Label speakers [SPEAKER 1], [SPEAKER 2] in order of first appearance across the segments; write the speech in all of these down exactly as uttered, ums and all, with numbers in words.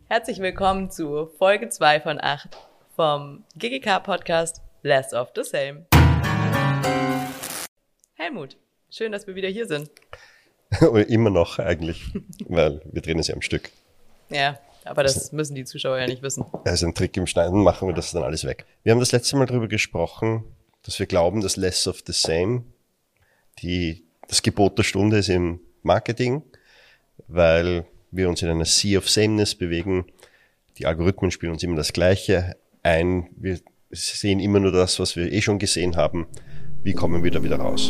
[SPEAKER 1] Herzlich willkommen zu Folge zwei von acht vom G G K-Podcast Less of the Same. Helmut, schön, dass wir wieder hier sind.
[SPEAKER 2] Immer noch eigentlich, weil wir drehen es ja am Stück.
[SPEAKER 1] Ja, aber das müssen die Zuschauer ja nicht wissen.
[SPEAKER 2] Also ein Trick im Schneiden, machen wir das dann alles weg. Wir haben das letzte Mal darüber gesprochen, dass wir glauben, dass Less of the Same die, das Gebot der Stunde ist im Marketing, weil wir uns in einer Sea of Sameness bewegen. Die Algorithmen spielen uns immer das Gleiche ein. Wir sehen immer nur das, was wir eh schon gesehen haben. Wie kommen wir da wieder raus?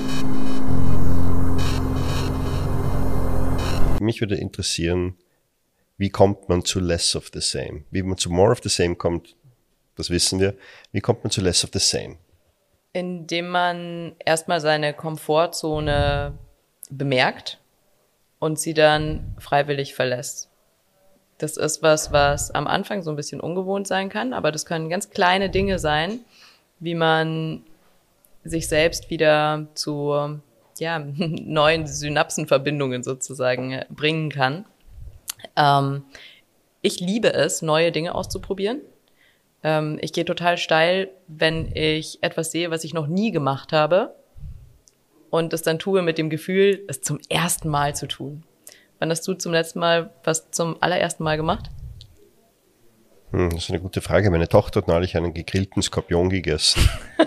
[SPEAKER 2] Mich würde interessieren, wie kommt man zu Less of the Same? Wie man zu More of the Same kommt, das wissen wir. Wie kommt man zu Less of the Same?
[SPEAKER 1] Indem man erstmal seine Komfortzone bemerkt und sie dann freiwillig verlässt. Das ist was, was am Anfang so ein bisschen ungewohnt sein kann, aber das können ganz kleine Dinge sein, wie man sich selbst wieder zu ja, neuen Synapsenverbindungen sozusagen bringen kann. Ähm, ich liebe es, neue Dinge auszuprobieren. Ähm, ich gehe total steil, wenn ich etwas sehe, was ich noch nie gemacht habe und es dann tue mit dem Gefühl, es zum ersten Mal zu tun. Wann hast du zum letzten Mal was zum allerersten Mal gemacht?
[SPEAKER 2] Hm, das ist eine gute Frage. Meine Tochter hat neulich einen gegrillten Skorpion gegessen.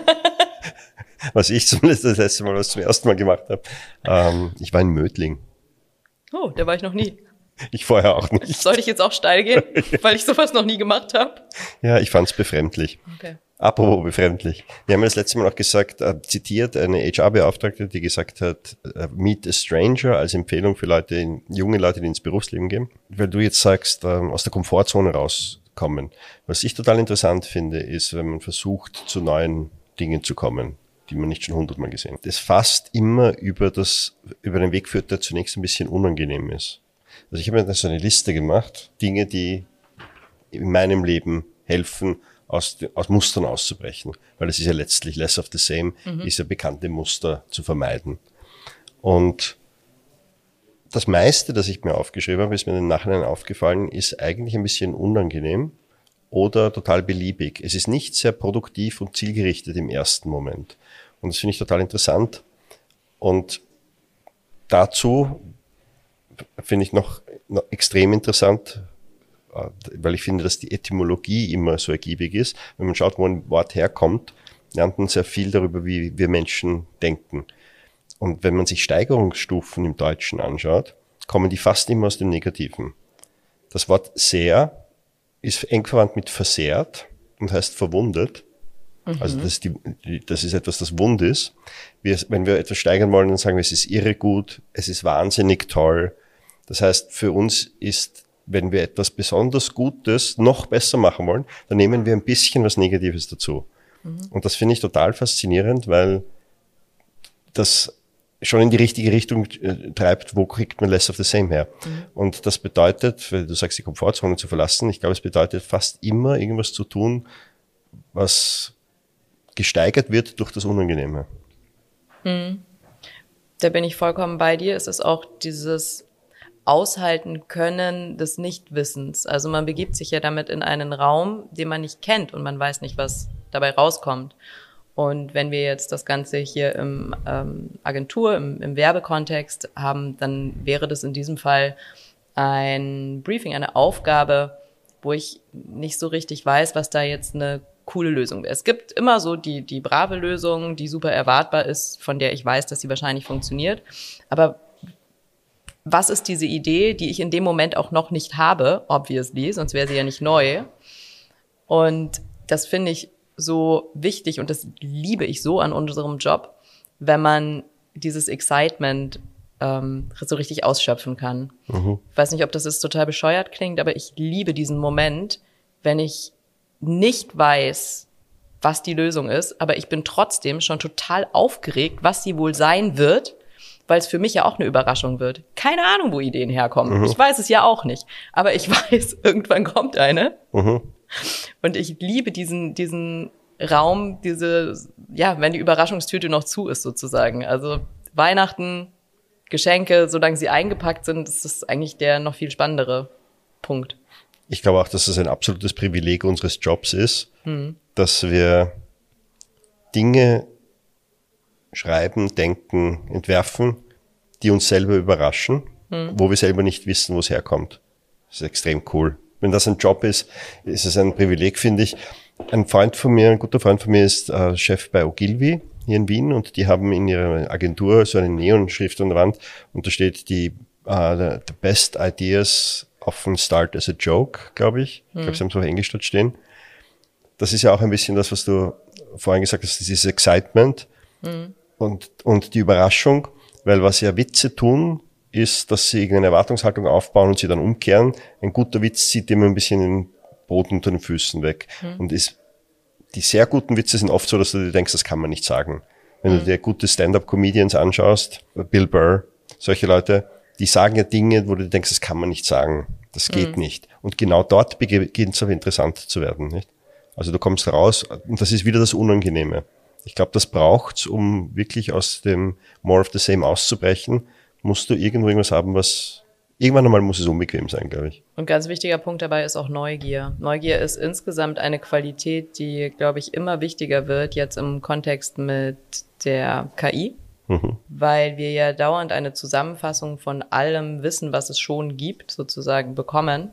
[SPEAKER 2] Was ich zumindest das letzte Mal, was zum ersten Mal gemacht habe. Ähm, ich war in Mödling.
[SPEAKER 1] Oh, da war ich noch nie.
[SPEAKER 2] Ich vorher auch nicht.
[SPEAKER 1] Soll ich jetzt auch steil gehen, weil ich sowas noch nie gemacht habe?
[SPEAKER 2] Ja, ich fand es befremdlich.
[SPEAKER 1] Okay.
[SPEAKER 2] Apropos befremdlich. Wir haben ja das letzte Mal auch gesagt, äh, zitiert eine H R-Beauftragte, die gesagt hat, äh, meet a stranger als Empfehlung für Leute, in, junge Leute, die ins Berufsleben gehen. Weil du jetzt sagst, äh, aus der Komfortzone rauskommen. Was ich total interessant finde, ist, wenn man versucht, zu neuen Dingen zu kommen, die man nicht schon hundertmal gesehen hat. Das fast immer über das, über den Weg führt, der zunächst ein bisschen unangenehm ist. Also ich habe mir so eine Liste gemacht, Dinge, die in meinem Leben helfen, aus, aus Mustern auszubrechen. Weil es ist ja letztlich less of the same, mhm. ist ja bekannte Muster zu vermeiden. Und das meiste, das ich mir aufgeschrieben habe, ist mir im Nachhinein aufgefallen, ist eigentlich ein bisschen unangenehm oder total beliebig. Es ist nicht sehr produktiv und zielgerichtet im ersten Moment. Und das finde ich total interessant. Und dazu finde ich noch, noch extrem interessant, weil ich finde, dass die Etymologie immer so ergiebig ist. Wenn man schaut, wo ein Wort herkommt, lernt man sehr viel darüber, wie wir Menschen denken. Und wenn man sich Steigerungsstufen im Deutschen anschaut, kommen die fast immer aus dem Negativen. Das Wort sehr ist eng verwandt mit versehrt und heißt verwundet. Mhm. Also das ist, die, das ist etwas, das wund ist. Wir, wenn wir etwas steigern wollen, dann sagen wir, es ist irre gut, es ist wahnsinnig toll. Das heißt, für uns ist, wenn wir etwas besonders Gutes noch besser machen wollen, dann nehmen wir ein bisschen was Negatives dazu. Mhm. Und das finde ich total faszinierend, weil das schon in die richtige Richtung äh, treibt, wo kriegt man less of the same her. Mhm. Und das bedeutet, weil du sagst, die Komfortzone zu verlassen, ich glaube, es bedeutet fast immer irgendwas zu tun, was gesteigert wird durch das Unangenehme.
[SPEAKER 1] Mhm. Da bin ich vollkommen bei dir. Es ist auch dieses Aushalten können des Nichtwissens. Also man begibt sich ja damit in einen Raum, den man nicht kennt und man weiß nicht, was dabei rauskommt. Und wenn wir jetzt das Ganze hier im ähm, Agentur, im, im Werbekontext haben, dann wäre das in diesem Fall ein Briefing, eine Aufgabe, wo ich nicht so richtig weiß, was da jetzt eine coole Lösung wäre. Es gibt immer so die, die brave Lösung, die super erwartbar ist, von der ich weiß, dass sie wahrscheinlich funktioniert. Aber was ist diese Idee, die ich in dem Moment auch noch nicht habe, obviously, sonst wäre sie ja nicht neu. Und das finde ich so wichtig und das liebe ich so an unserem Job, wenn man dieses Excitement ähm, so richtig ausschöpfen kann. Mhm. Ich weiß nicht, ob das jetzt total bescheuert klingt, aber ich liebe diesen Moment, wenn ich nicht weiß, was die Lösung ist, aber ich bin trotzdem schon total aufgeregt, was sie wohl sein wird, weil es für mich ja auch eine Überraschung wird. Keine Ahnung, wo Ideen herkommen. Mhm. Ich weiß es ja auch nicht. Aber ich weiß, irgendwann kommt eine. Mhm. Und ich liebe diesen, diesen Raum, diese, ja, wenn die Überraschungstüte noch zu ist sozusagen. Also Weihnachten, Geschenke, solange sie eingepackt sind, ist das eigentlich der noch viel spannendere Punkt.
[SPEAKER 2] Ich glaube auch, dass es ein absolutes Privileg unseres Jobs ist, mhm. dass wir Dinge schreiben, denken, entwerfen, die uns selber überraschen, mhm. wo wir selber nicht wissen, wo es herkommt. Das ist extrem cool. Wenn das ein Job ist, ist es ein Privileg, finde ich. Ein Freund von mir, ein guter Freund von mir ist äh, Chef bei Ogilvy hier in Wien und die haben in ihrer Agentur so eine Neonschrift an der Wand und da steht die uh, the, the best ideas often start as a joke, glaube ich. Mhm. Ich glaube, sie haben es auf Englisch dort stehen. Das ist ja auch ein bisschen das, was du vorhin gesagt hast, dieses Excitement mhm. und, und die Überraschung, weil was ja Witze tun, ist, dass sie irgendeine Erwartungshaltung aufbauen und sie dann umkehren. Ein guter Witz zieht immer ein bisschen den Boden unter den Füßen weg. Mhm. Und ist, die sehr guten Witze sind oft so, dass du dir denkst, das kann man nicht sagen. Wenn mhm. du dir gute Stand-up-Comedians anschaust, Bill Burr, solche Leute, die sagen ja Dinge, wo du denkst, das kann man nicht sagen. Das geht mhm. nicht. Und genau dort beginnt es aber interessant zu werden, nicht? Also du kommst raus und das ist wieder das Unangenehme. Ich glaube, das braucht's, um wirklich aus dem More of the Same auszubrechen, musst du irgendwo irgendwas haben, was irgendwann einmal muss es unbequem sein, glaube ich.
[SPEAKER 1] Und ganz wichtiger Punkt dabei ist auch Neugier. Neugier ist insgesamt eine Qualität, die, glaube ich, immer wichtiger wird, jetzt im Kontext mit der K I. Mhm. Weil wir ja dauernd eine Zusammenfassung von allem Wissen, was es schon gibt, sozusagen bekommen.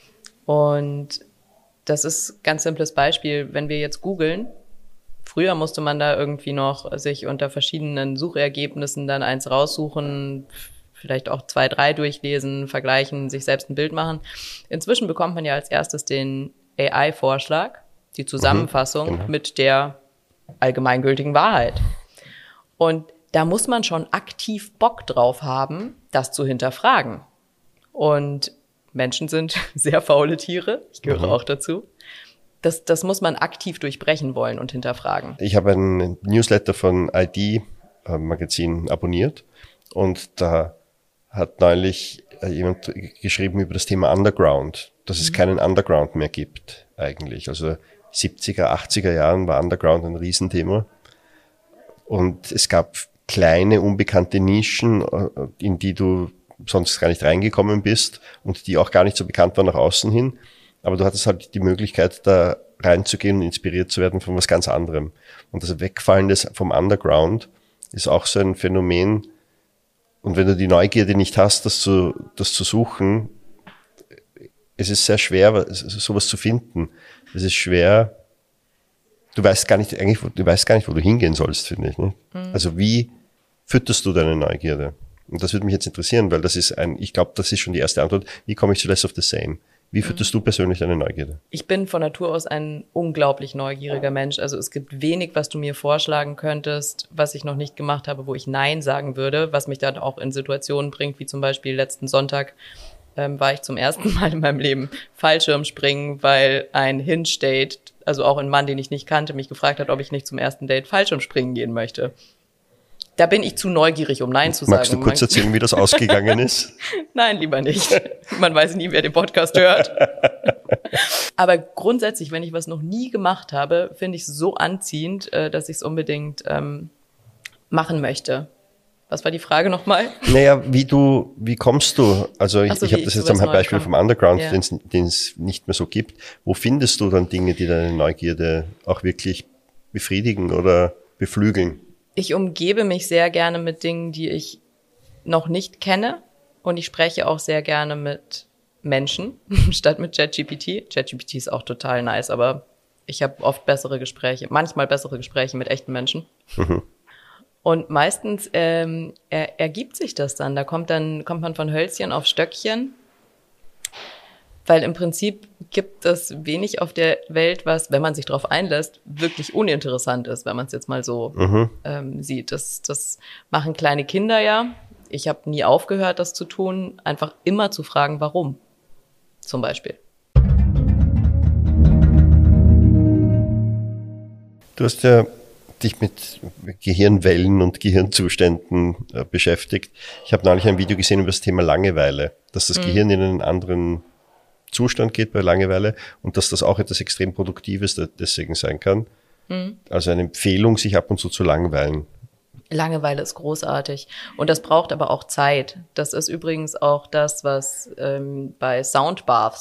[SPEAKER 1] Und das ist ein ganz simples Beispiel, wenn wir jetzt googeln, früher musste man da irgendwie noch sich unter verschiedenen Suchergebnissen dann eins raussuchen, vielleicht auch zwei, drei durchlesen, vergleichen, sich selbst ein Bild machen. Inzwischen bekommt man ja als erstes den A I-Vorschlag, die Zusammenfassung mhm, genau. mit der allgemeingültigen Wahrheit. Und da muss man schon aktiv Bock drauf haben, das zu hinterfragen. Und Menschen sind sehr faule Tiere, ich gehöre mhm. auch dazu. Das, das muss man aktiv durchbrechen wollen und hinterfragen.
[SPEAKER 2] Ich habe einen Newsletter von I D-Magazin abonniert und da hat neulich jemand geschrieben über das Thema Underground, dass es mhm. keinen Underground mehr gibt eigentlich. Also siebziger, achtziger Jahren war Underground ein Riesenthema und es gab kleine, unbekannte Nischen, in die du sonst gar nicht reingekommen bist und die auch gar nicht so bekannt waren nach außen hin. Aber du hattest halt die Möglichkeit, da reinzugehen und inspiriert zu werden von was ganz anderem. Und das Wegfallen des, vom Underground ist auch so ein Phänomen. Und wenn du die Neugierde nicht hast, das zu, das zu suchen, es ist sehr schwer, sowas zu finden. Es ist schwer. Du weißt gar nicht, eigentlich, du weißt gar nicht, wo du hingehen sollst, finde ich. Ne? Mhm. Also wie fütterst du deine Neugierde? Und das würde mich jetzt interessieren, weil das ist ein, ich glaube, das ist schon die erste Antwort. Wie komme ich zu Less of the Same? Wie fütterst mhm. du persönlich deine Neugierde?
[SPEAKER 1] Ich bin von Natur aus ein unglaublich neugieriger Mensch. Also es gibt wenig, was du mir vorschlagen könntest, was ich noch nicht gemacht habe, wo ich Nein sagen würde, was mich dann auch in Situationen bringt, wie zum Beispiel letzten Sonntag ähm, war ich zum ersten Mal in meinem Leben Fallschirmspringen, weil ein Hinge-Date, also auch ein Mann, den ich nicht kannte, mich gefragt hat, ob ich nicht zum ersten Date Fallschirmspringen gehen möchte. Da bin ich zu neugierig, um Nein zu sagen.
[SPEAKER 2] Magst du kurz erzählen, wie das ausgegangen ist?
[SPEAKER 1] Nein, lieber nicht. Man weiß nie, wer den Podcast hört. Aber grundsätzlich, wenn ich was noch nie gemacht habe, finde ich es so anziehend, dass ich es unbedingt ähm, machen möchte. Was war die Frage nochmal?
[SPEAKER 2] Naja, wie du, wie kommst du? Also ich, so, ich habe das jetzt am Beispiel vom Underground, ja. den es nicht mehr so gibt. Wo findest du dann Dinge, die deine Neugierde auch wirklich befriedigen oder beflügeln?
[SPEAKER 1] Ich umgebe mich sehr gerne mit Dingen, die ich noch nicht kenne. Und ich spreche auch sehr gerne mit Menschen statt mit ChatGPT. ChatGPT ist auch total nice, aber ich habe oft bessere Gespräche, manchmal bessere Gespräche mit echten Menschen. Mhm. Und meistens ähm, er, ergibt sich das dann. Da kommt dann kommt man von Hölzchen auf Stöckchen. Weil im Prinzip gibt es wenig auf der Welt, was, wenn man sich darauf einlässt, wirklich uninteressant ist, wenn man es jetzt mal so mhm. ähm, sieht. Das, das machen kleine Kinder ja. Ich habe nie aufgehört, das zu tun, einfach immer zu fragen, warum, zum Beispiel.
[SPEAKER 2] Du hast ja dich mit Gehirnwellen und Gehirnzuständen äh, beschäftigt. Ich habe neulich ein Video gesehen über das Thema Langeweile, dass das mhm. Gehirn in einen anderen Zustand geht bei Langeweile und dass das auch etwas extrem Produktives deswegen sein kann. Mhm. Also eine Empfehlung, sich ab und zu zu langweilen.
[SPEAKER 1] Langeweile ist großartig und das braucht aber auch Zeit. Das ist übrigens auch das, was ähm, bei Soundbaths,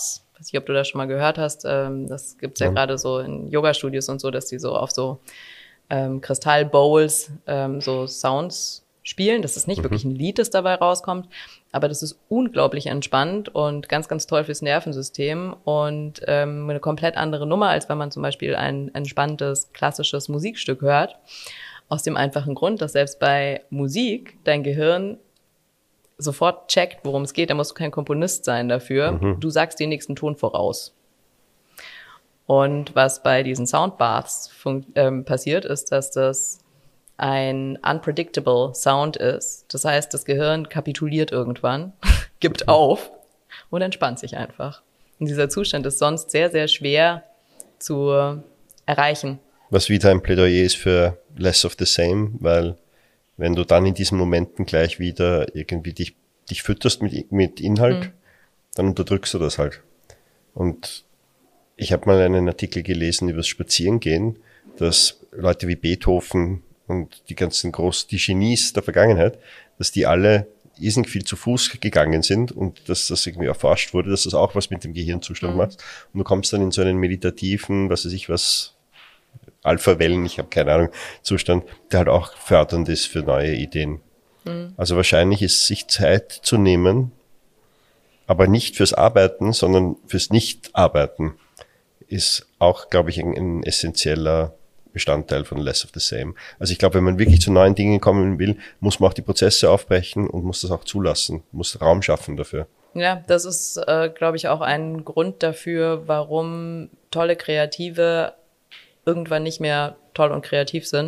[SPEAKER 1] weiß nicht, ob du das schon mal gehört hast, ähm, das gibt's ja, ja. gerade so in Yoga-Studios und so, dass die so auf so ähm, Kristall-Bowls ähm, so Sounds spielen. Das ist nicht mhm. wirklich ein Lied, das dabei rauskommt, aber das ist unglaublich entspannt und ganz, ganz toll fürs Nervensystem und ähm, eine komplett andere Nummer, als wenn man zum Beispiel ein entspanntes, klassisches Musikstück hört. Aus dem einfachen Grund, dass selbst bei Musik dein Gehirn sofort checkt, worum es geht. Da musst du kein Komponist sein dafür. Mhm. Du sagst den nächsten Ton voraus. Und was bei diesen Soundbaths fun- ähm, passiert, ist, dass das ein unpredictable Sound ist. Das heißt, das Gehirn kapituliert irgendwann, gibt auf und entspannt sich einfach. Und dieser Zustand ist sonst sehr, sehr schwer zu erreichen.
[SPEAKER 2] Was wieder ein Plädoyer ist für less of the same, weil wenn du dann in diesen Momenten gleich wieder irgendwie dich, dich fütterst mit, mit Inhalt, mhm. dann unterdrückst du das halt. Und ich habe mal einen Artikel gelesen über das Spazierengehen, dass Leute wie Beethoven und die ganzen großen, die Genies der Vergangenheit, dass die alle irrsinnig viel zu Fuß gegangen sind und dass das irgendwie erforscht wurde, dass das auch was mit dem Gehirnzustand mhm. macht. Und du kommst dann in so einen meditativen, was weiß ich was, Alpha-Wellen, ich habe keine Ahnung, Zustand, der halt auch fördernd ist für neue Ideen. Mhm. Also wahrscheinlich ist sich Zeit zu nehmen, aber nicht fürs Arbeiten, sondern fürs Nicht-Arbeiten, ist auch, glaube ich, ein, ein essentieller Bestandteil von Less of the Same. Also ich glaube, wenn man wirklich zu neuen Dingen kommen will, muss man auch die Prozesse aufbrechen und muss das auch zulassen, muss Raum schaffen dafür.
[SPEAKER 1] Ja, das ist, äh, glaube ich, auch ein Grund dafür, warum tolle Kreative irgendwann nicht mehr toll und kreativ sind,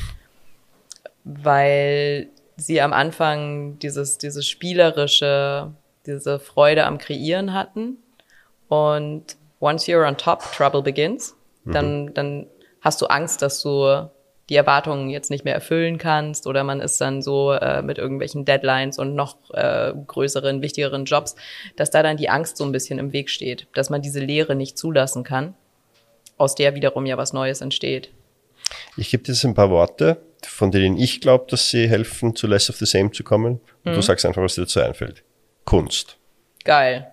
[SPEAKER 1] weil sie am Anfang dieses, dieses spielerische, diese Freude am Kreieren hatten und once you're on top, trouble begins. Dann, mhm. dann hast du Angst, dass du die Erwartungen jetzt nicht mehr erfüllen kannst oder man ist dann so äh, mit irgendwelchen Deadlines und noch äh, größeren, wichtigeren Jobs, dass da dann die Angst so ein bisschen im Weg steht, dass man diese Leere nicht zulassen kann, aus der wiederum ja was Neues entsteht.
[SPEAKER 2] Ich gebe dir jetzt ein paar Worte, von denen ich glaube, dass sie helfen, zu Less of the Same zu kommen. Und mhm. du sagst einfach, was dir dazu einfällt. Kunst.
[SPEAKER 1] Geil.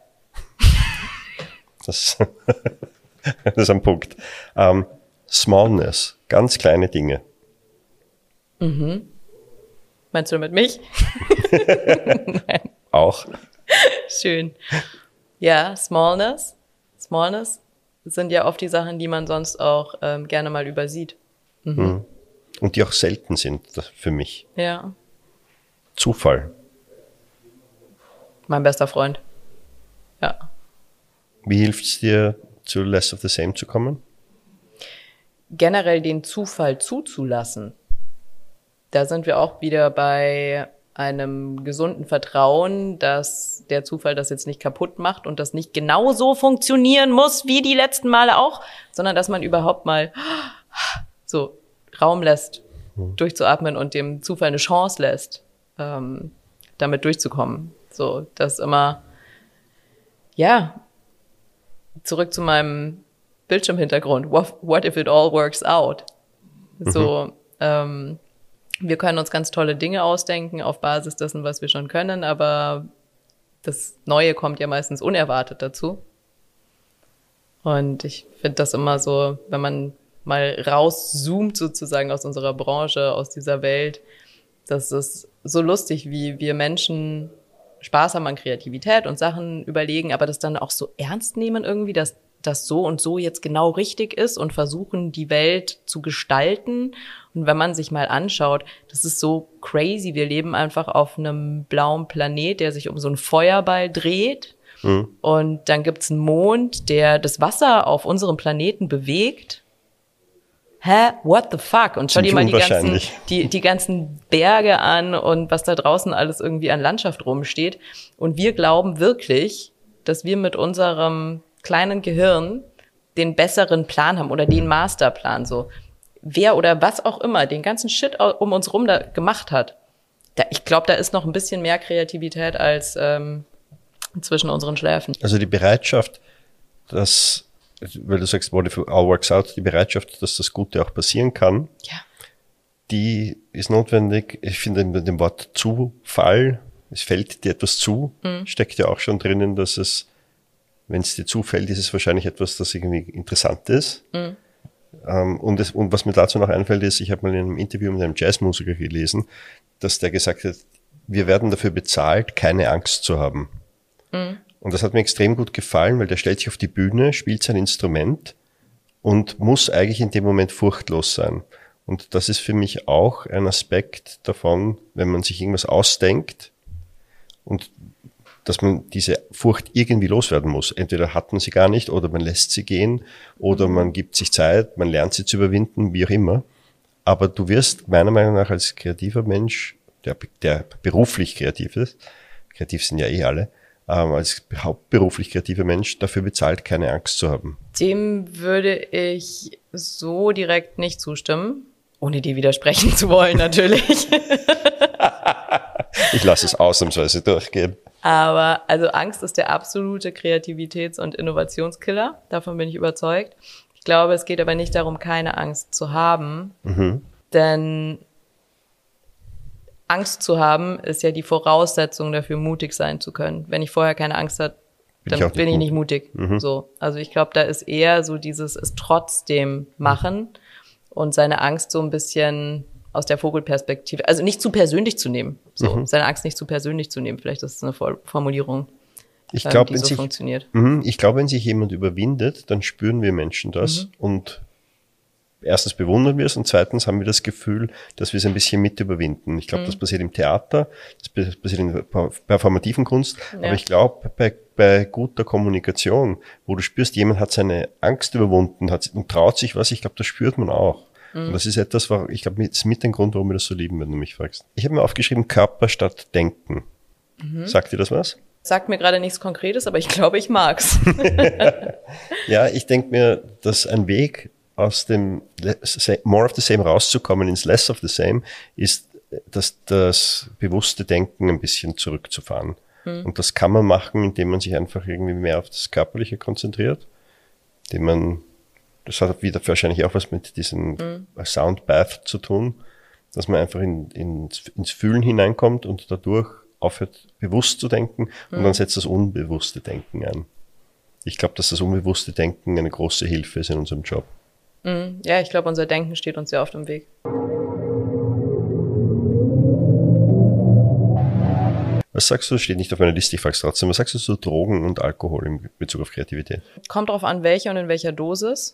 [SPEAKER 2] Das, das ist ein Punkt. Um, Smallness, ganz kleine Dinge.
[SPEAKER 1] Mhm. Meinst du damit mich? Nein.
[SPEAKER 2] Auch.
[SPEAKER 1] Schön. Ja, Smallness. Smallness sind ja oft die Sachen, die man sonst auch ähm, gerne mal übersieht. Mhm.
[SPEAKER 2] Und die auch selten sind für mich.
[SPEAKER 1] Ja.
[SPEAKER 2] Zufall.
[SPEAKER 1] Mein bester Freund. Ja.
[SPEAKER 2] Wie hilft es dir, zu Less of the Same zu kommen?
[SPEAKER 1] Generell den Zufall zuzulassen. Da sind wir auch wieder bei einem gesunden Vertrauen, dass der Zufall das jetzt nicht kaputt macht und das nicht genau so funktionieren muss wie die letzten Male auch, sondern dass man überhaupt mal so Raum lässt, mhm. durchzuatmen und dem Zufall eine Chance lässt, ähm, damit durchzukommen. So, das immer, ja, zurück zu meinem Bildschirmhintergrund. What, what if it all works out? Mhm. So, ähm, wir können uns ganz tolle Dinge ausdenken auf Basis dessen, was wir schon können, aber das Neue kommt ja meistens unerwartet dazu. Und ich finde das immer so, wenn man mal rauszoomt sozusagen aus unserer Branche, aus dieser Welt, das ist so lustig, wie wir Menschen Spaß haben an Kreativität und Sachen überlegen, aber das dann auch so ernst nehmen irgendwie, dass das so und so jetzt genau richtig ist und versuchen, die Welt zu gestalten. Und wenn man sich mal anschaut, das ist so crazy. Wir leben einfach auf einem blauen Planet, der sich um so einen Feuerball dreht. Mhm. Und dann gibt's einen Mond, der das Wasser auf unserem Planeten bewegt. Hä? What the fuck? Und schau dir mal die ganzen, die, die ganzen Berge an und was da draußen alles irgendwie an Landschaft rumsteht. Und wir glauben wirklich, dass wir mit unserem kleinen Gehirn den besseren Plan haben oder den Masterplan, so. Wer oder was auch immer den ganzen Shit um uns rum da gemacht hat. Da, ich glaube, da ist noch ein bisschen mehr Kreativität als ähm, zwischen unseren Schläfen.
[SPEAKER 2] Also die Bereitschaft, dass, weil du sagst, what if it all works out, die Bereitschaft, dass das Gute auch passieren kann,
[SPEAKER 1] ja.
[SPEAKER 2] Die ist notwendig. Ich finde in dem Wort Zufall, es fällt dir etwas zu, mhm. steckt ja auch schon drinnen, dass es Wenn es dir zufällt, ist es wahrscheinlich etwas, das irgendwie interessant ist. Mhm. Ähm, und, es, und was mir dazu noch einfällt, ist, ich habe mal in einem Interview mit einem Jazzmusiker gelesen, dass der gesagt hat, wir werden dafür bezahlt, keine Angst zu haben. Mhm. Und das hat mir extrem gut gefallen, weil der stellt sich auf die Bühne, spielt sein Instrument und muss eigentlich in dem Moment furchtlos sein. Und das ist für mich auch ein Aspekt davon, wenn man sich irgendwas ausdenkt und dass man diese Furcht irgendwie loswerden muss. Entweder hat man sie gar nicht oder man lässt sie gehen oder man gibt sich Zeit, man lernt sie zu überwinden, wie auch immer. Aber du wirst meiner Meinung nach als kreativer Mensch, der, der beruflich kreativ ist, kreativ sind ja eh alle, ähm, als hauptberuflich kreativer Mensch dafür bezahlt, keine Angst zu haben.
[SPEAKER 1] Dem würde ich so direkt nicht zustimmen, ohne dir widersprechen zu wollen natürlich.
[SPEAKER 2] Ich lasse es ausnahmsweise durchgehen.
[SPEAKER 1] Aber also Angst ist der absolute Kreativitäts- und Innovationskiller. Davon bin ich überzeugt. Ich glaube, es geht aber nicht darum, keine Angst zu haben. Mhm. Denn Angst zu haben ist ja die Voraussetzung dafür, mutig sein zu können. Wenn ich vorher keine Angst habe, dann bin ich, bin ich nicht mutig. Mhm. So. Also ich glaube, da ist eher so dieses es trotzdem machen und seine Angst so ein bisschen aus der Vogelperspektive, also nicht zu persönlich zu nehmen, so mhm. seine Angst nicht zu persönlich zu nehmen. Vielleicht ist es eine Formulierung,
[SPEAKER 2] ich glaub,
[SPEAKER 1] die so
[SPEAKER 2] sich,
[SPEAKER 1] funktioniert.
[SPEAKER 2] Mh, ich glaube, wenn sich jemand überwindet, dann spüren wir Menschen das mhm. und erstens bewundern wir es und zweitens haben wir das Gefühl, dass wir es ein bisschen mit überwinden. Ich glaube, mhm. das passiert im Theater, das passiert in der performativen Kunst, ja. aber ich glaube, bei, bei guter Kommunikation, wo du spürst, jemand hat seine Angst überwunden hat, und traut sich was, ich glaube, das spürt man auch. Mhm. Und das ist etwas, ich glaube, das ist mit dem Grund, warum wir das so lieben, wenn du mich fragst. Ich habe mir aufgeschrieben, Körper statt Denken. Mhm. Sagt dir das was?
[SPEAKER 1] Sagt mir gerade nichts Konkretes, aber ich glaube, ich mag's.
[SPEAKER 2] Ja, ich denke mir, dass ein Weg aus dem More of the Same rauszukommen ins Less of the Same ist, dass das bewusste Denken ein bisschen zurückzufahren. Mhm. Und das kann man machen, indem man sich einfach irgendwie mehr auf das Körperliche konzentriert, indem man, das hat wieder wahrscheinlich auch was mit diesem mhm. Soundbath zu tun, dass man einfach in, in, ins Fühlen hineinkommt und dadurch aufhört, bewusst zu denken und mhm. dann setzt das unbewusste Denken ein. Ich glaube, dass das unbewusste Denken eine große Hilfe ist in unserem Job.
[SPEAKER 1] Mhm. Ja, ich glaube, unser Denken steht uns sehr oft im Weg.
[SPEAKER 2] Was sagst du, steht nicht auf meiner Liste, ich frage es trotzdem, was sagst du zu Drogen und Alkohol in Bezug auf Kreativität?
[SPEAKER 1] Kommt drauf an, welche und in welcher Dosis.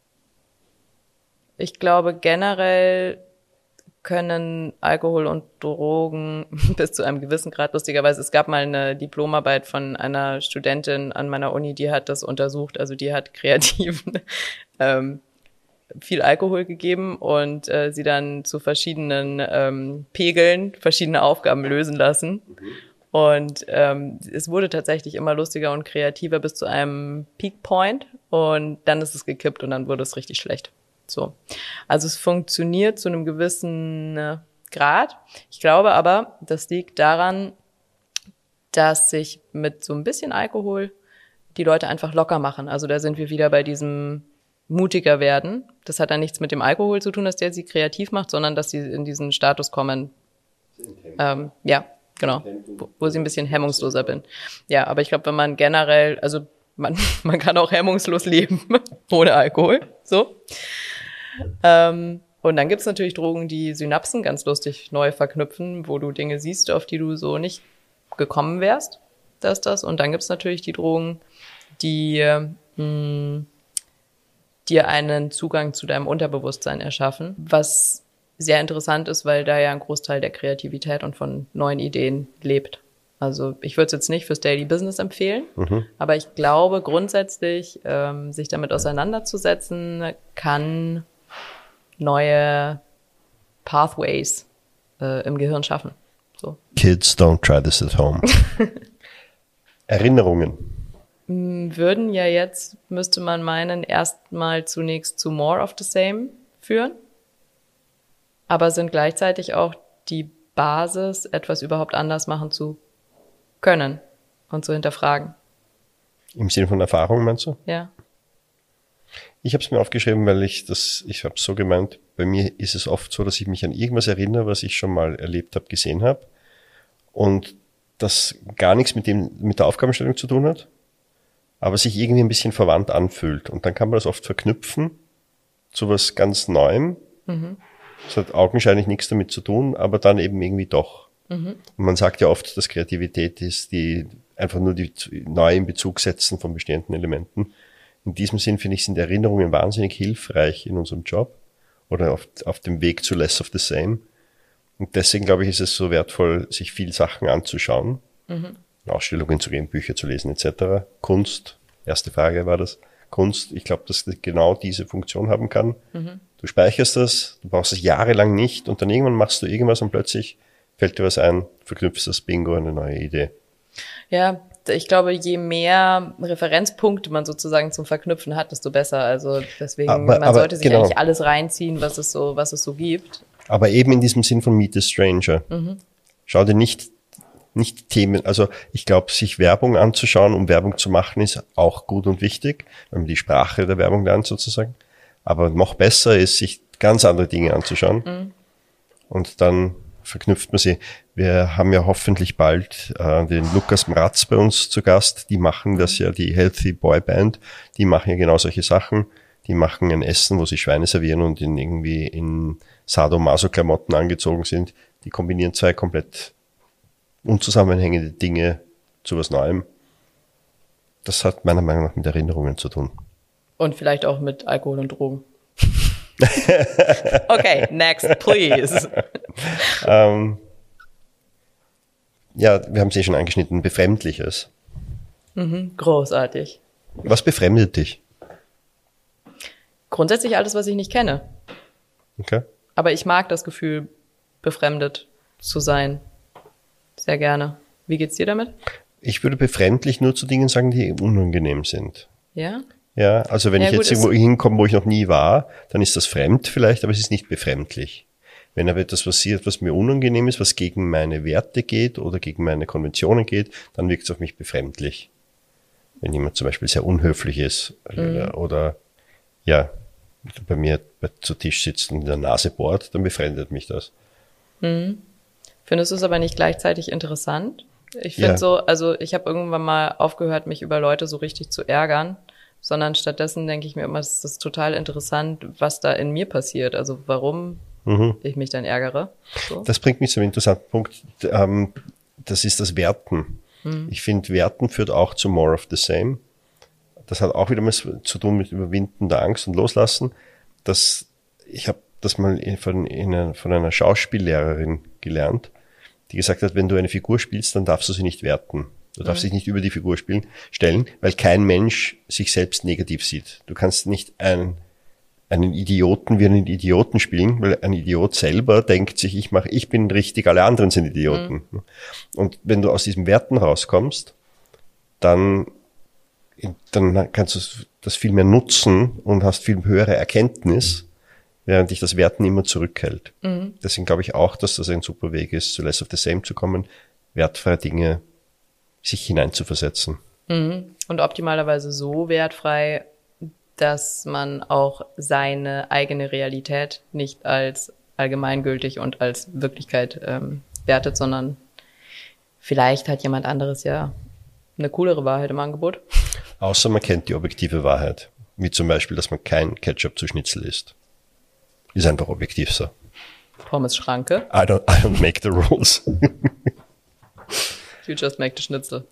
[SPEAKER 1] Ich glaube, generell können Alkohol und Drogen bis zu einem gewissen Grad, lustigerweise, es gab mal eine Diplomarbeit von einer Studentin an meiner Uni, die hat das untersucht, also die hat Kreativen ähm, viel Alkohol gegeben und äh, sie dann zu verschiedenen ähm, Pegeln verschiedene Aufgaben lösen lassen. Mhm. Und ähm, es wurde tatsächlich immer lustiger und kreativer bis zu einem Peak Point und dann ist es gekippt und dann wurde es richtig schlecht. So. Also es funktioniert zu einem gewissen äh, Grad. Ich glaube aber, das liegt daran, dass sich mit so ein bisschen Alkohol die Leute einfach locker machen. Also da sind wir wieder bei diesem mutiger werden. Das hat dann nichts mit dem Alkohol zu tun, dass der sie kreativ macht, sondern dass sie in diesen Status kommen. Ähm, ja, genau. Wo, wo sie ein bisschen hemmungsloser bin. Ja, aber ich glaube, wenn man generell, also man, man kann auch hemmungslos leben ohne Alkohol. So. Ähm, und dann gibt's natürlich Drogen, die Synapsen ganz lustig neu verknüpfen, wo du Dinge siehst, auf die du so nicht gekommen wärst. Das, das. Und dann gibt's natürlich die Drogen, die mh, dir einen Zugang zu deinem Unterbewusstsein erschaffen, was sehr interessant ist, weil da ja ein Großteil der Kreativität und von neuen Ideen lebt. Also ich würde es jetzt nicht fürs Daily Business empfehlen, mhm. aber ich glaube grundsätzlich, ähm, sich damit auseinanderzusetzen, kann neue Pathways äh, im Gehirn schaffen. So.
[SPEAKER 2] Kids, don't try this at home. Erinnerungen.
[SPEAKER 1] Würden ja jetzt, müsste man meinen, erstmal zunächst zu More of the Same führen, aber sind gleichzeitig auch die Basis, etwas überhaupt anders machen zu können und zu hinterfragen.
[SPEAKER 2] Im Sinne von Erfahrung, meinst du?
[SPEAKER 1] Ja.
[SPEAKER 2] Ich habe es mir aufgeschrieben, weil ich das, ich habe es so gemeint, bei mir ist es oft so, dass ich mich an irgendwas erinnere, was ich schon mal erlebt habe, gesehen habe und das gar nichts mit dem, mit der Aufgabenstellung zu tun hat. aber sich irgendwie ein bisschen verwandt anfühlt. Und dann kann man das oft verknüpfen zu was ganz Neuem. Mhm. Das hat augenscheinlich nichts damit zu tun, aber dann eben irgendwie doch. Mhm. Und man sagt ja oft, dass Kreativität ist, die einfach nur die neu in Bezug setzen von bestehenden Elementen. In diesem Sinn, finde ich, sind Erinnerungen wahnsinnig hilfreich in unserem Job oder auf, auf dem Weg zu less of the same. Und deswegen, glaube ich, ist es so wertvoll, sich viel Sachen anzuschauen, mhm. in Ausstellungen zu gehen, Bücher zu lesen et cetera. Kunst, erste Frage war das. Kunst, ich glaube, dass das genau diese Funktion haben kann. Mhm. Du speicherst das, du brauchst es jahrelang nicht und dann irgendwann machst du irgendwas und plötzlich fällt dir was ein, verknüpfst das Bingo, eine neue Idee.
[SPEAKER 1] Ja, ich glaube, je mehr Referenzpunkte man sozusagen zum Verknüpfen hat, desto besser. Also deswegen, aber, man aber, sollte sich genau. eigentlich alles reinziehen, was es so, was es so gibt.
[SPEAKER 2] Aber eben in diesem Sinn von Meet the Stranger. Mhm. Schau dir nicht, nicht Themen, also ich glaube, sich Werbung anzuschauen, um Werbung zu machen, ist auch gut und wichtig, wenn man die Sprache der Werbung lernt sozusagen. Aber noch besser ist, sich ganz andere Dinge anzuschauen. Mhm. Und dann verknüpft man sie. Wir haben ja hoffentlich bald äh, den Lukas Mraz bei uns zu Gast. Die machen das ja, die Healthy Boy Band. Die machen ja genau solche Sachen. Die machen ein Essen, wo sie Schweine servieren und in irgendwie in Sadomaso-Klamotten angezogen sind. Die kombinieren zwei komplett unzusammenhängende Dinge zu was Neuem. Das hat meiner Meinung nach mit Erinnerungen zu tun.
[SPEAKER 1] Und vielleicht auch mit Alkohol und Drogen. Okay, next, please.
[SPEAKER 2] ähm, ja, wir haben es eh schon angeschnitten, Befremdliches.
[SPEAKER 1] Mhm, großartig.
[SPEAKER 2] Was befremdet dich?
[SPEAKER 1] Grundsätzlich alles, was ich nicht kenne.
[SPEAKER 2] Okay.
[SPEAKER 1] Aber ich mag das Gefühl, befremdet zu sein. Sehr gerne. Wie geht's dir damit?
[SPEAKER 2] Ich würde befremdlich nur zu Dingen sagen, die unangenehm sind.
[SPEAKER 1] Ja?
[SPEAKER 2] Ja, also wenn ja, ich gut, jetzt irgendwo hinkomme, wo ich noch nie war, dann ist das fremd vielleicht, aber es ist nicht befremdlich. Wenn aber etwas passiert, was mir unangenehm ist, was gegen meine Werte geht oder gegen meine Konventionen geht, dann wirkt es auf mich befremdlich. Wenn jemand zum Beispiel sehr unhöflich ist mhm. oder, oder ja, bei mir zu Tisch sitzt und in der Nase bohrt, dann befremdet mich das.
[SPEAKER 1] Mhm. Findest du es aber nicht gleichzeitig interessant? Ich finde ja. so, also ich habe irgendwann mal aufgehört, mich über Leute so richtig zu ärgern, sondern stattdessen denke ich mir immer, es ist total interessant, was da in mir passiert. Also warum mhm. ich mich dann ärgere. So.
[SPEAKER 2] Das bringt mich zu einem interessanten Punkt. Ähm, das ist das Werten. Mhm. Ich finde, Werten führt auch zu more of the same. Das hat auch wieder was zu tun mit Überwinden der Angst und Loslassen. Das, ich habe das mal von, in einer, von einer Schauspiellehrerin gelernt, die gesagt hat, wenn du eine Figur spielst, dann darfst du sie nicht werten. Du darfst mhm. dich nicht über die Figur spielen, stellen, weil kein Mensch sich selbst negativ sieht. Du kannst nicht einen, einen Idioten wie einen Idioten spielen, weil ein Idiot selber denkt sich, ich mache, ich bin richtig, alle anderen sind Idioten. Mhm. Und wenn du aus diesem Werten rauskommst, dann, dann kannst du das viel mehr nutzen und hast viel höhere Erkenntnis, während dich das Werten immer zurückhält. Mhm. Deswegen glaube ich auch, dass das ein super Weg ist, zu less of the same zu kommen, wertfreie Dinge sich hineinzuversetzen.
[SPEAKER 1] Mhm. Und optimalerweise so wertfrei, dass man auch seine eigene Realität nicht als allgemeingültig und als Wirklichkeit ähm, wertet, sondern vielleicht hat jemand anderes ja eine coolere Wahrheit im Angebot.
[SPEAKER 2] Außer man kennt die objektive Wahrheit, wie zum Beispiel, dass man kein Ketchup zu Schnitzel isst. Ist einfach objektiv so.
[SPEAKER 1] Pommes Schranke.
[SPEAKER 2] I don't, I don't make the rules.
[SPEAKER 1] You just make the Schnitzel.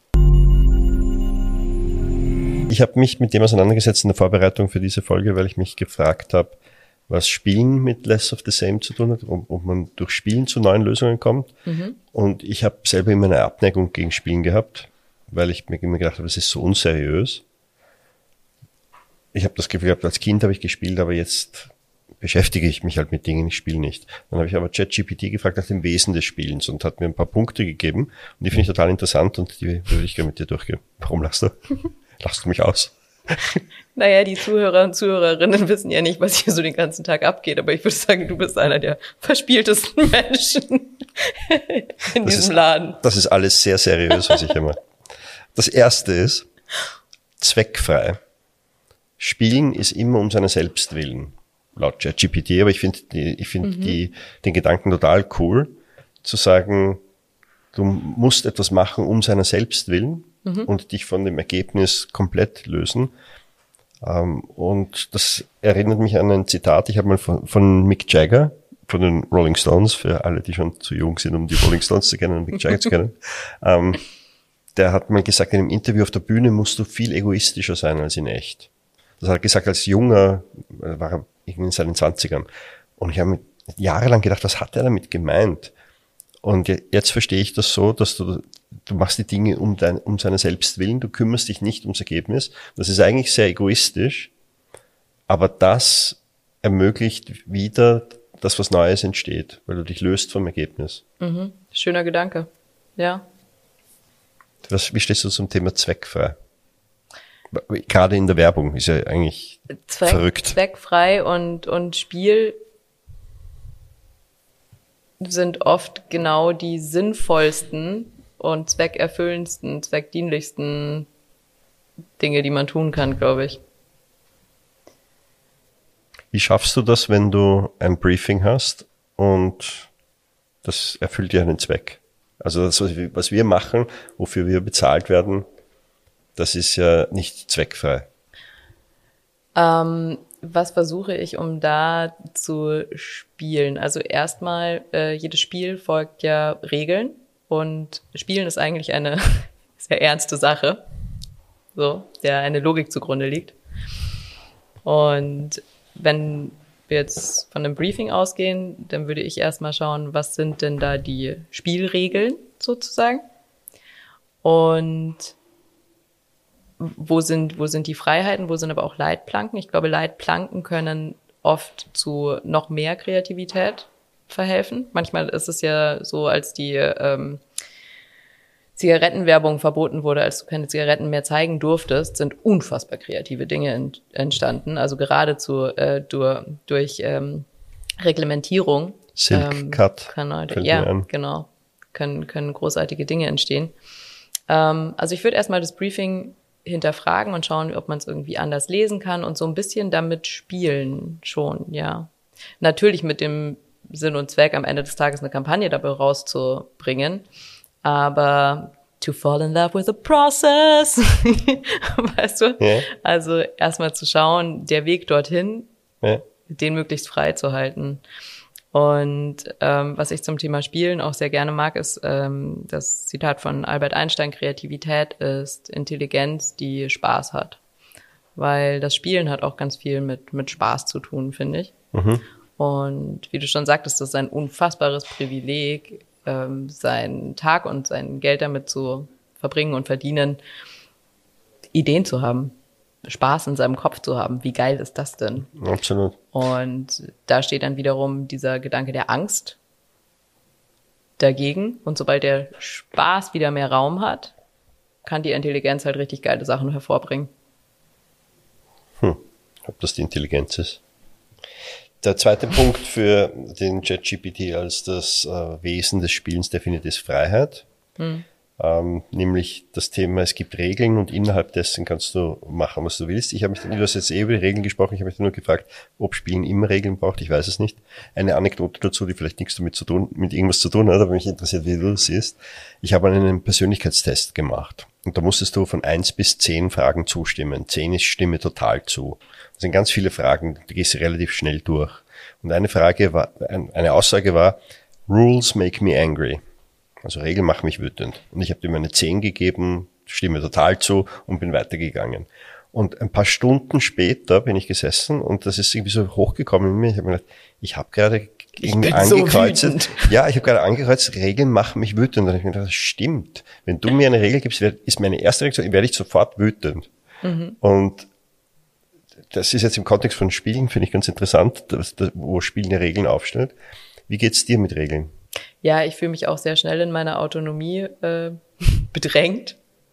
[SPEAKER 2] Ich habe mich mit dem auseinandergesetzt in der Vorbereitung für diese Folge, weil ich mich gefragt habe, was Spielen mit Less of the Same zu tun hat, ob, ob man durch Spielen zu neuen Lösungen kommt. Mhm. Und ich habe selber immer eine Abneigung gegen Spielen gehabt, weil ich mir immer gedacht habe, es ist so unseriös. Ich habe das Gefühl gehabt, als Kind habe ich gespielt, aber jetzt beschäftige ich mich halt mit Dingen, ich spiele nicht. Dann habe ich aber ChatGPT gefragt nach dem Wesen des Spielens und hat mir ein paar Punkte gegeben und die finde ich total interessant und die würde ich gerne mit dir durchgehen. Warum lachst du? Lachst du mich aus?
[SPEAKER 1] Naja, die Zuhörer und Zuhörerinnen wissen ja nicht, was hier so den ganzen Tag abgeht, aber ich würde sagen, du bist einer der verspieltesten Menschen in das diesem
[SPEAKER 2] ist,
[SPEAKER 1] Laden.
[SPEAKER 2] Das ist alles sehr seriös, was ich immer. Das erste ist zweckfrei. Spielen ist immer um seiner selbst willen. Laut ChatGPT, aber ich finde ich finde mhm. die den Gedanken total cool, zu sagen, du musst etwas machen um seiner selbst willen, mhm. und dich von dem Ergebnis komplett lösen. Ähm, und das erinnert mich an ein Zitat, ich habe mal von, von Mick Jagger, von den Rolling Stones, für alle, die schon zu jung sind, um die Rolling Stones zu kennen und Mick Jagger zu kennen. Ähm, der hat mal gesagt, in einem Interview auf der Bühne musst du viel egoistischer sein als in echt. Das hat er gesagt, als Junger, war er in seinen Zwanzigern. Und ich habe mir jahrelang gedacht, was hat er damit gemeint? Und jetzt verstehe ich das so, dass du, du machst die Dinge um dein, um seiner selbst willen, du kümmerst dich nicht ums Ergebnis. Das ist eigentlich sehr egoistisch, aber das ermöglicht wieder, dass was Neues entsteht, weil du dich löst vom Ergebnis.
[SPEAKER 1] Mhm. Schöner Gedanke, ja.
[SPEAKER 2] Was, wie stehst du zum Thema zweckfrei? Gerade in der Werbung ist ja eigentlich Zweck, verrückt.
[SPEAKER 1] Zweckfrei und, und Spiel sind oft genau die sinnvollsten und zweckerfüllendsten, zweckdienlichsten Dinge, die man tun kann, glaube ich.
[SPEAKER 2] Wie schaffst du das, wenn du ein Briefing hast und das erfüllt dir einen Zweck? Also das, was wir machen, wofür wir bezahlt werden, das ist ja nicht zweckfrei.
[SPEAKER 1] Ähm, was versuche ich, um da zu spielen? Also erstmal, äh, jedes Spiel folgt ja Regeln und Spielen ist eigentlich eine sehr ernste Sache, so, der eine Logik zugrunde liegt. Und wenn wir jetzt von einem Briefing ausgehen, dann würde ich erstmal schauen, was sind denn da die Spielregeln sozusagen und wo sind, wo sind die Freiheiten, wo sind aber auch Leitplanken. Ich glaube, Leitplanken können oft zu noch mehr Kreativität verhelfen. Manchmal ist es ja so, als die ähm, Zigarettenwerbung verboten wurde, als du keine Zigaretten mehr zeigen durftest, sind unfassbar kreative Dinge ent- entstanden. Also geradezu äh, durch, durch ähm, Reglementierung.
[SPEAKER 2] Silk
[SPEAKER 1] ähm,
[SPEAKER 2] Cut.
[SPEAKER 1] Kann heute, ja, genau. Können, können großartige Dinge entstehen. Ähm, also ich würde erstmal das Briefing hinterfragen und schauen, ob man es irgendwie anders lesen kann und so ein bisschen damit spielen schon, ja. Natürlich mit dem Sinn und Zweck, am Ende des Tages eine Kampagne dabei rauszubringen, aber to fall in love with the process, weißt du? Ja. Also erstmal zu schauen, der Weg dorthin, ja. den möglichst frei zu halten. Und ähm, was ich zum Thema Spielen auch sehr gerne mag, ist ähm, das Zitat von Albert Einstein: Kreativität ist Intelligenz, die Spaß hat. Weil das Spielen hat auch ganz viel mit mit Spaß zu tun, finde ich. Mhm. Und wie du schon sagtest, das ist ein unfassbares Privileg, ähm, seinen Tag und sein Geld damit zu verbringen und verdienen, Ideen zu haben. Spaß in seinem Kopf zu haben. Wie geil ist das denn?
[SPEAKER 2] Absolut.
[SPEAKER 1] Und da steht dann wiederum dieser Gedanke der Angst dagegen. Und sobald der Spaß wieder mehr Raum hat, kann die Intelligenz halt richtig geile Sachen hervorbringen.
[SPEAKER 2] Hm. Ob das die Intelligenz ist? Der zweite Punkt für den ChatGPT als das äh, Wesen des Spielens definiert ist Freiheit. Hm. Ähm, nämlich das Thema, es gibt Regeln und innerhalb dessen kannst du machen, was du willst. Ich habe mich, du hast jetzt eh über die Regeln gesprochen, ich habe mich nur gefragt, ob Spielen immer Regeln braucht, ich weiß es nicht. Eine Anekdote dazu, die vielleicht nichts damit zu tun, mit irgendwas zu tun hat, aber mich interessiert, wie du das siehst. Ich habe einen Persönlichkeitstest gemacht und da musstest du von eins bis zehn Fragen zustimmen. zehn ist Stimme total zu. Das sind ganz viele Fragen, die gehst du relativ schnell durch. Und eine Frage war, eine Aussage war, Rules make me angry. Also Regeln machen mich wütend. Und ich habe ihm eine zehn gegeben, stimme total zu und bin weitergegangen. Und ein paar Stunden später bin ich gesessen und das ist irgendwie so hochgekommen in mir. Ich habe mir gedacht, ich habe gerade irgendwie angekreuzt. So ja, ich habe gerade angekreuzt, Regeln machen mich wütend. Und ich habe mir gedacht, das stimmt. Wenn du mir eine Regel gibst, ist meine erste Reaktion, werde ich sofort wütend. Mhm. Und das ist jetzt im Kontext von Spielen, finde ich ganz interessant, dass, dass, wo Spielen Regeln aufstellt. Wie geht's dir mit Regeln?
[SPEAKER 1] Ja, ich fühle mich auch sehr schnell in meiner Autonomie äh, bedrängt.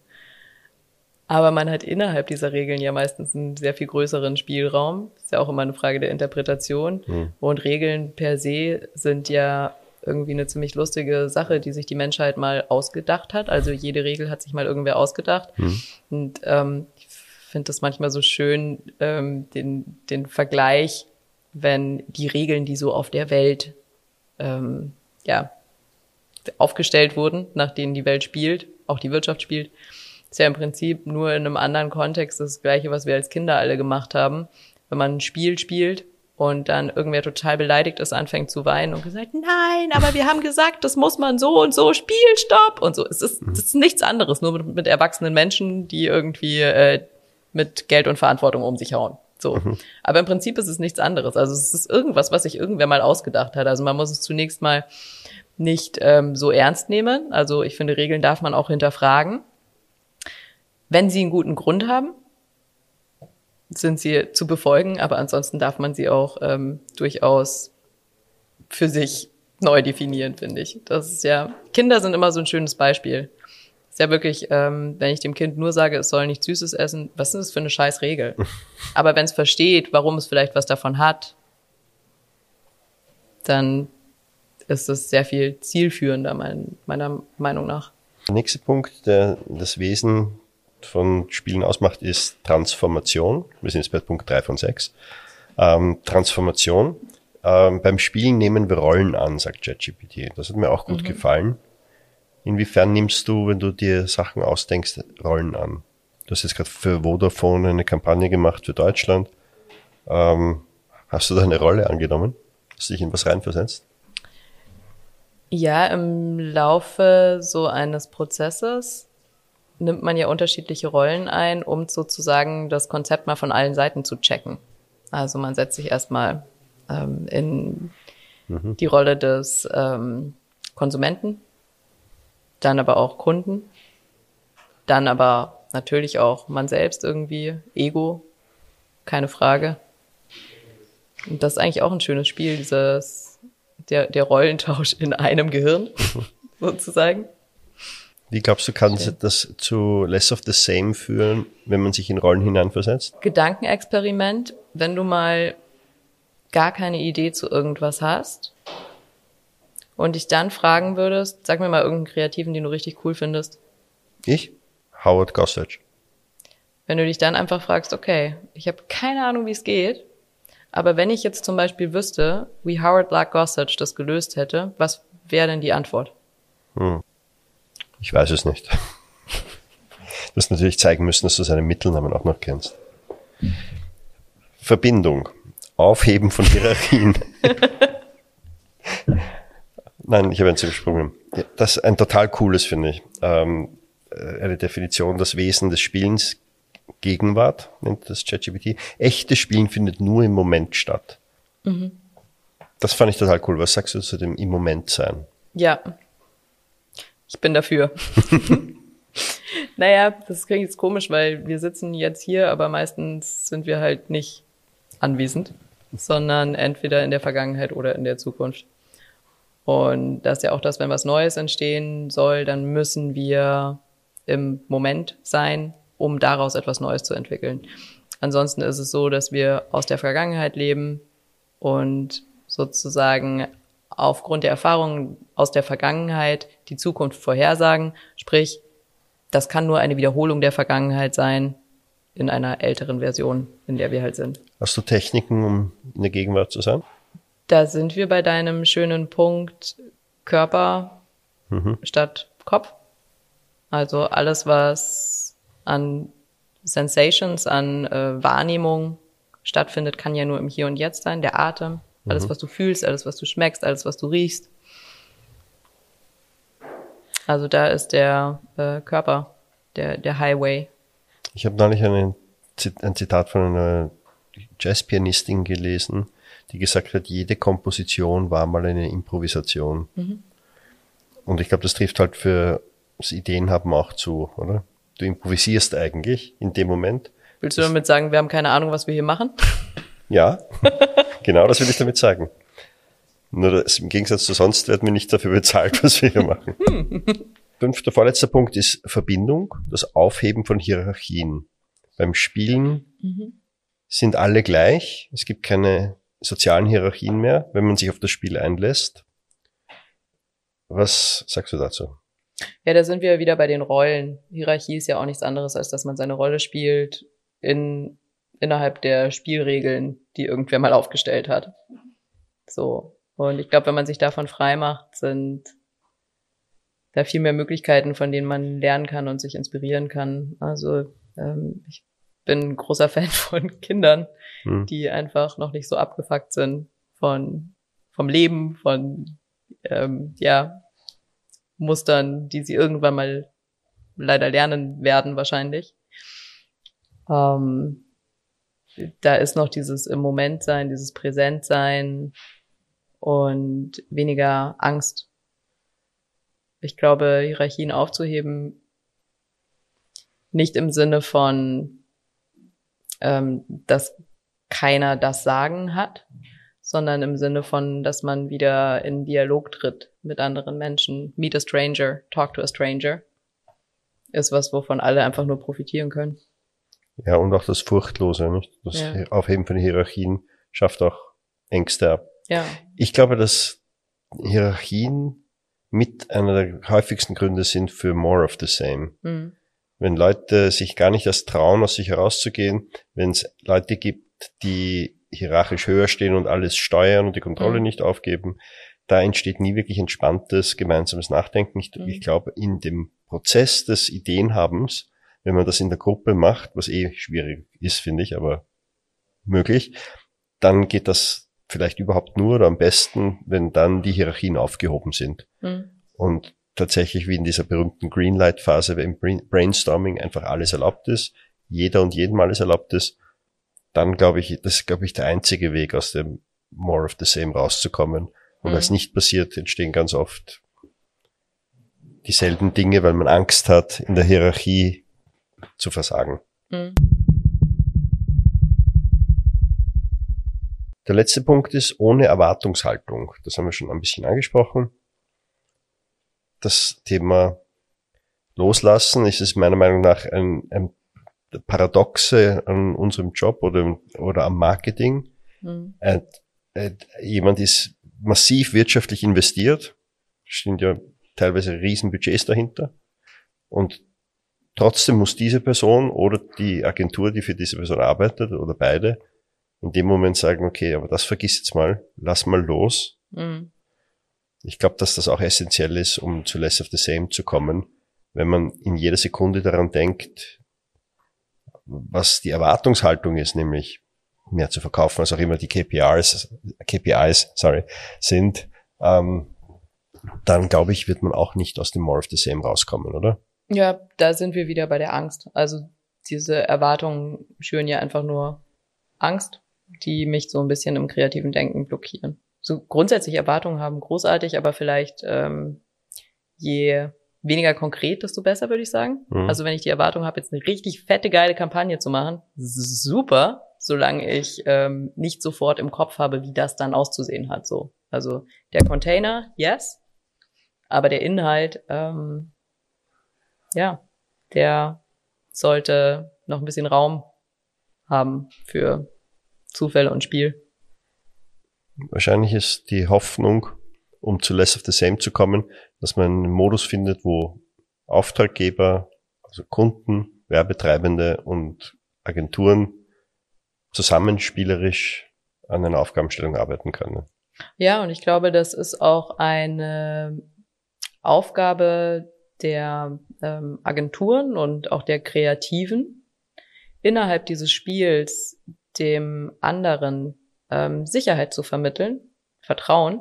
[SPEAKER 1] Aber man hat innerhalb dieser Regeln ja meistens einen sehr viel größeren Spielraum. Ist ja auch immer eine Frage der Interpretation. Hm. Und Regeln per se sind ja irgendwie eine ziemlich lustige Sache, die sich die Menschheit mal ausgedacht hat. Also jede Regel hat sich mal irgendwer ausgedacht. Hm. Und ähm, ich finde das manchmal so schön, ähm, den, den Vergleich, wenn die Regeln, die so auf der Welt ähm, ja, aufgestellt wurden, nach denen die Welt spielt, auch die Wirtschaft spielt, Ist ja im Prinzip nur in einem anderen Kontext das Gleiche, was wir als Kinder alle gemacht haben. Wenn man ein Spiel spielt und dann irgendwer total beleidigt ist, anfängt zu weinen und gesagt, nein, aber wir haben gesagt, das muss man so und so, Spielstopp und so. Es ist, es ist nichts anderes, nur mit, mit erwachsenen Menschen, die irgendwie äh, mit Geld und Verantwortung um sich hauen. So. Mhm. Aber im Prinzip ist es nichts anderes. Also es ist irgendwas, was sich irgendwer mal ausgedacht hat. Also man muss es zunächst mal nicht ähm, so ernst nehmen. Also ich finde, Regeln darf man auch hinterfragen. Wenn sie einen guten Grund haben, sind sie zu befolgen, aber ansonsten darf man sie auch ähm, durchaus für sich neu definieren, finde ich. Das ist ja, Kinder sind immer so ein schönes Beispiel. Ist ja wirklich, ähm, wenn ich dem Kind nur sage, es soll nichts Süßes essen, was ist das für eine scheiß Regel? Aber wenn es versteht, warum es vielleicht was davon hat, dann ist es sehr viel zielführender, mein, meiner Meinung nach.
[SPEAKER 2] Der nächste Punkt, der das Wesen von Spielen ausmacht, ist Transformation. Wir sind jetzt bei Punkt drei von sechs. Ähm, Transformation. Ähm, beim Spielen nehmen wir Rollen an, sagt ChatGPT. Das hat mir auch gut mhm. gefallen. Inwiefern nimmst du, wenn du dir Sachen ausdenkst, Rollen an? Du hast jetzt gerade für Vodafone eine Kampagne gemacht für Deutschland. Ähm, hast du da eine Rolle angenommen? Hast du dich in was reinversetzt?
[SPEAKER 1] Ja, im Laufe so eines Prozesses nimmt man ja unterschiedliche Rollen ein, um sozusagen das Konzept mal von allen Seiten zu checken. Also man setzt sich erstmal ähm, in mhm. die Rolle des ähm, Konsumenten, dann aber auch Kunden, dann aber natürlich auch man selbst irgendwie, Ego, keine Frage. Und das ist eigentlich auch ein schönes Spiel, dieses der, der Rollentausch in einem Gehirn, sozusagen.
[SPEAKER 2] Wie glaubst du, kann Schön. das zu less of the same führen, wenn man sich in Rollen hineinversetzt?
[SPEAKER 1] Gedankenexperiment, wenn du mal gar keine Idee zu irgendwas hast und dich dann fragen würdest, sag mir mal irgendeinen Kreativen, den du richtig cool findest.
[SPEAKER 2] Ich? Howard Gossage.
[SPEAKER 1] Wenn du dich dann einfach fragst, okay, ich habe keine Ahnung, wie es geht, aber wenn ich jetzt zum Beispiel wüsste, wie Howard Black Gossage das gelöst hätte, was wäre denn die Antwort?
[SPEAKER 2] Hm. Ich weiß es nicht. Du hast natürlich zeigen müssen, dass du seinen Mittelnamen auch noch kennst. Verbindung. Aufheben von Hierarchien. Nein, ich habe ein ziemliches Problem. Das ist ein total cooles, finde ich. Ähm, eine Definition, das Wesen des Spielens, Gegenwart, nennt das ChatGPT. Echtes Spielen findet nur im Moment statt. Mhm. Das fand ich total cool. Was sagst du zu dem im Moment sein?
[SPEAKER 1] Ja. Ich bin dafür. Naja, das klingt jetzt komisch, weil wir sitzen jetzt hier, aber meistens sind wir halt nicht anwesend, sondern entweder in der Vergangenheit oder in der Zukunft. Und das ist ja auch das, wenn was Neues entstehen soll, dann müssen wir im Moment sein, um daraus etwas Neues zu entwickeln. Ansonsten ist es so, dass wir aus der Vergangenheit leben und sozusagen aufgrund der Erfahrungen aus der Vergangenheit die Zukunft vorhersagen. Sprich, das kann nur eine Wiederholung der Vergangenheit sein in einer älteren Version, in der wir halt sind.
[SPEAKER 2] Hast du Techniken, um in der Gegenwart zu sein?
[SPEAKER 1] Da sind wir bei deinem schönen Punkt Körper mhm. statt Kopf. Also alles, was an Sensations, an äh, Wahrnehmung stattfindet, kann ja nur im Hier und Jetzt sein. Der Atem. Alles, was du fühlst, alles, was du schmeckst, alles, was du riechst. Also da ist der äh, Körper, der, der Highway.
[SPEAKER 2] Ich habe neulich einen, ein Zitat von einer Jazzpianistin gelesen, die gesagt hat, jede Komposition war mal eine Improvisation. Mhm. Und ich glaube, das trifft halt für das Ideenhaben auch zu, oder? Du improvisierst eigentlich in dem Moment.
[SPEAKER 1] Willst du damit sagen, wir haben keine Ahnung, was wir hier machen?
[SPEAKER 2] Ja, genau das will ich damit sagen. Nur das, im Gegensatz zu sonst werden wir nicht dafür bezahlt, was wir hier machen. Fünfter, vorletzter Punkt ist Verbindung, das Aufheben von Hierarchien. Beim Spielen mhm. sind alle gleich. Es gibt keine sozialen Hierarchien mehr, wenn man sich auf das Spiel einlässt. Was sagst du dazu?
[SPEAKER 1] Ja, da sind wir wieder bei den Rollen. Hierarchie ist ja auch nichts anderes, als dass man seine Rolle spielt in innerhalb der Spielregeln, die irgendwer mal aufgestellt hat. So. Und ich glaube, wenn man sich davon frei macht, sind da viel mehr Möglichkeiten, von denen man lernen kann und sich inspirieren kann. Also ähm, ich bin ein großer Fan von Kindern, hm. die einfach noch nicht so abgefuckt sind von vom Leben, von ähm, ja Mustern, die sie irgendwann mal leider lernen werden wahrscheinlich. Ähm, da ist noch dieses im Moment sein, dieses Präsentsein und weniger Angst. Ich glaube, Hierarchien aufzuheben, nicht im Sinne von, ähm, dass keiner das Sagen hat, sondern im Sinne von, dass man wieder in Dialog tritt mit anderen Menschen. Meet a stranger, talk to a stranger. Ist was, wovon alle einfach nur profitieren können.
[SPEAKER 2] Ja, und auch das Furchtlose, nicht? Das ja. Aufheben von Hierarchien schafft auch Ängste ab.
[SPEAKER 1] Ja.
[SPEAKER 2] Ich glaube, dass Hierarchien mit einer der häufigsten Gründe sind für more of the same. Mhm. Wenn Leute sich gar nicht erst trauen, aus sich herauszugehen, wenn es Leute gibt, die hierarchisch höher stehen und alles steuern und die Kontrolle mhm. nicht aufgeben, da entsteht nie wirklich entspanntes, gemeinsames Nachdenken. Ich, mhm. ich glaube, in dem Prozess des Ideenhabens, wenn man das in der Gruppe macht, was eh schwierig ist, finde ich, aber möglich, dann geht das vielleicht überhaupt nur oder am besten, wenn dann die Hierarchien aufgehoben sind. Mhm. Und tatsächlich wie in dieser berühmten Greenlight-Phase im Brainstorming einfach alles erlaubt ist, jeder und jedem alles erlaubt ist, dann glaube ich, das ist, glaube ich, der einzige Weg, aus dem more of the same rauszukommen. Und mhm. als nicht passiert, entstehen ganz oft dieselben Dinge, weil man Angst hat, in der Hierarchie zu versagen. Mhm. Der letzte Punkt ist ohne Erwartungshaltung. Das haben wir schon ein bisschen angesprochen. Das Thema Loslassen ist es meiner Meinung nach ein, ein Paradoxe an unserem Job oder, oder am Marketing. Mhm. Äh, äh, jemand ist massiv wirtschaftlich investiert, stehen ja teilweise Riesenbudgets dahinter, und trotzdem muss diese Person oder die Agentur, die für diese Person arbeitet, oder beide, in dem Moment sagen, okay, aber das vergiss jetzt mal, lass mal los. Mhm. Ich glaube, dass das auch essentiell ist, um zu Less of the Same zu kommen, wenn man in jeder Sekunde daran denkt, was die Erwartungshaltung ist, nämlich mehr zu verkaufen, als auch immer die K P Is, K P Is, sorry, sind, ähm, dann glaube ich, wird man auch nicht aus dem More of the Same rauskommen, oder?
[SPEAKER 1] Ja, da sind wir wieder bei der Angst. Also diese Erwartungen schüren ja einfach nur Angst, die mich so ein bisschen im kreativen Denken blockieren. So grundsätzlich Erwartungen haben großartig, aber vielleicht ähm, je weniger konkret, desto besser, würde ich sagen. Mhm. Also wenn ich die Erwartung habe, jetzt eine richtig fette, geile Kampagne zu machen, super, solange ich ähm, nicht sofort im Kopf habe, wie das dann auszusehen hat. So, also der Container, yes, aber der Inhalt, ähm, ja, der sollte noch ein bisschen Raum haben für Zufälle und Spiel.
[SPEAKER 2] Wahrscheinlich ist die Hoffnung, um zu Less of the Same zu kommen, dass man einen Modus findet, wo Auftraggeber, also Kunden, Werbetreibende und Agenturen zusammenspielerisch an einer Aufgabenstellung arbeiten können.
[SPEAKER 1] Ja, und ich glaube, das ist auch eine Aufgabe der ähm, Agenturen und auch der Kreativen, innerhalb dieses Spiels dem anderen ähm, Sicherheit zu vermitteln, Vertrauen,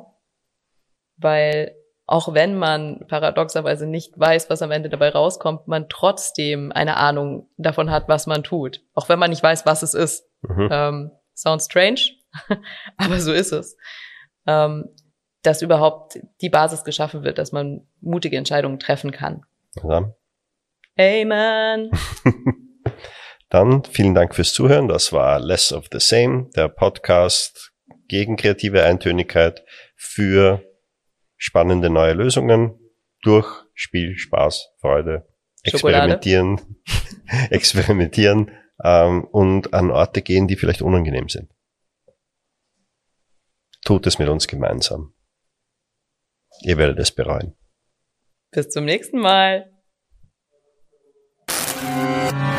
[SPEAKER 1] weil auch wenn man paradoxerweise nicht weiß, was am Ende dabei rauskommt, man trotzdem eine Ahnung davon hat, was man tut. Auch wenn man nicht weiß, was es ist. Mhm. Ähm, sounds strange, aber so ist es. Ähm, dass überhaupt die Basis geschaffen wird, dass man mutige Entscheidungen treffen kann.
[SPEAKER 2] Ja.
[SPEAKER 1] Amen.
[SPEAKER 2] Dann vielen Dank fürs Zuhören. Das war Less of the Same, der Podcast gegen kreative Eintönigkeit für spannende neue Lösungen durch Spiel, Spaß, Freude, experimentieren, experimentieren ähm, und an Orte gehen, die vielleicht unangenehm sind. Tut es mit uns gemeinsam. Ihr werdet es bereuen.
[SPEAKER 1] Bis zum nächsten Mal.